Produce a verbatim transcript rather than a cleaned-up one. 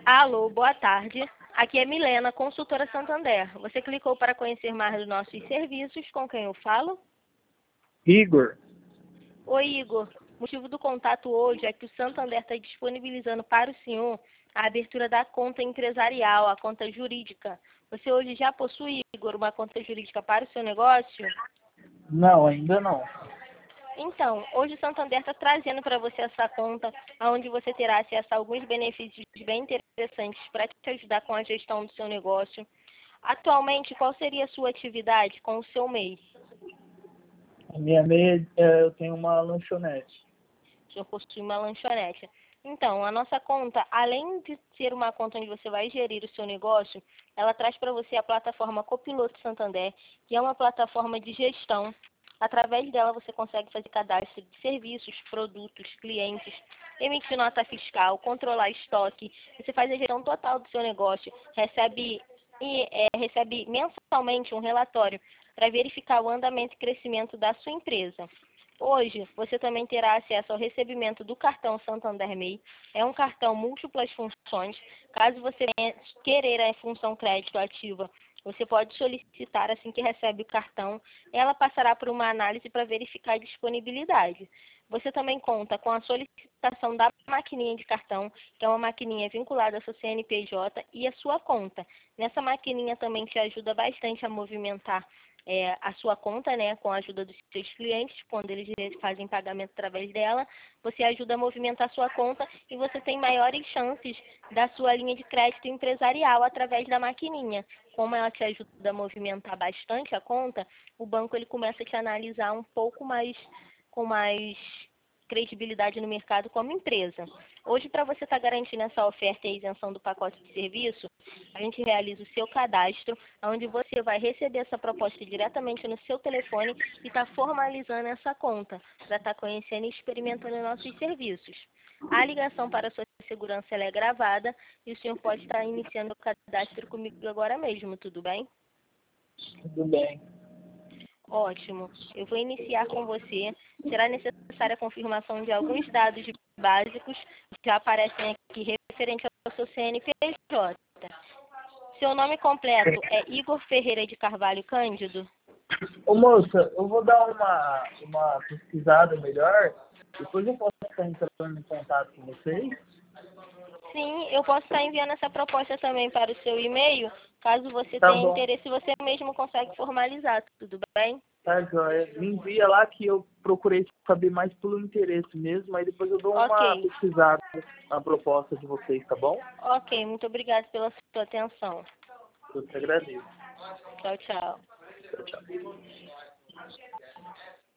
Alô, boa tarde. Aqui é Milena, consultora Santander. Você clicou para conhecer mais dos nossos serviços. Com quem eu falo? Igor. Oi, Igor. O motivo do contato hoje é que o Santander está disponibilizando para o senhor a abertura da conta empresarial, a conta jurídica. Você hoje já possui, Igor, uma conta jurídica para o seu negócio? Não, ainda não. Então, hoje o Santander está trazendo para você essa conta, onde você terá acesso a alguns benefícios bem interessantes para te ajudar com a gestão do seu negócio. Atualmente, qual seria a sua atividade com o seu M E I? A minha meia, é, eu tenho uma lanchonete. O senhor possui uma lanchonete. Então, a nossa conta, além de ser uma conta onde você vai gerir o seu negócio, ela traz para você a plataforma Copiloto Santander, que é uma plataforma de gestão. Através dela, você consegue fazer cadastro de serviços, produtos, clientes, emitir nota fiscal, controlar estoque. Você faz a gestão total do seu negócio, recebe, e, é, recebe mensalmente um relatório para verificar o andamento e crescimento da sua empresa. Hoje, você também terá acesso ao recebimento do cartão Santander M E I. É um cartão múltiplas funções. Caso você venha querer a função crédito ativa, você pode solicitar assim que recebe o cartão. Ela passará por uma análise para verificar a disponibilidade. Você também conta com a solicitação da maquininha de cartão, que é uma maquininha vinculada ao seu C N P J e a sua conta. Nessa maquininha também te ajuda bastante a movimentar É, a sua conta, né, com a ajuda dos seus clientes, quando eles fazem pagamento através dela, você ajuda a movimentar a sua conta e você tem maiores chances da sua linha de crédito empresarial através da maquininha. Como ela te ajuda a movimentar bastante a conta, o banco ele começa a te analisar um pouco mais, com mais credibilidade no mercado como empresa. Hoje, para você estar tá garantindo essa oferta e isenção do pacote de serviço, a gente realiza o seu cadastro, onde você vai receber essa proposta diretamente no seu telefone e está formalizando essa conta, para estar tá conhecendo e experimentando nossos serviços. A ligação para a sua segurança ela é gravada e o senhor pode estar tá iniciando o cadastro comigo agora mesmo, tudo bem? Tudo bem. Ótimo. Eu vou iniciar com você. Será necessária a confirmação de alguns dados básicos que já aparecem aqui referente ao seu C N P J. Seu nome completo é Igor Ferreira de Carvalho Cândido? Ô moça, eu vou dar uma, uma pesquisada melhor. Depois eu posso estar entrando em contato com vocês. Sim, eu posso estar enviando essa proposta também para o seu e-mail. Caso você Tá tenha bom. interesse, você mesmo consegue formalizar, tudo bem? Tá, joia. Me envia lá que eu procurei saber mais pelo interesse mesmo, aí depois eu dou uma Ok, pesquisada na proposta de vocês, tá bom? ok. Muito obrigada pela sua atenção. Eu te agradeço. Tchau, tchau. Tchau, tchau.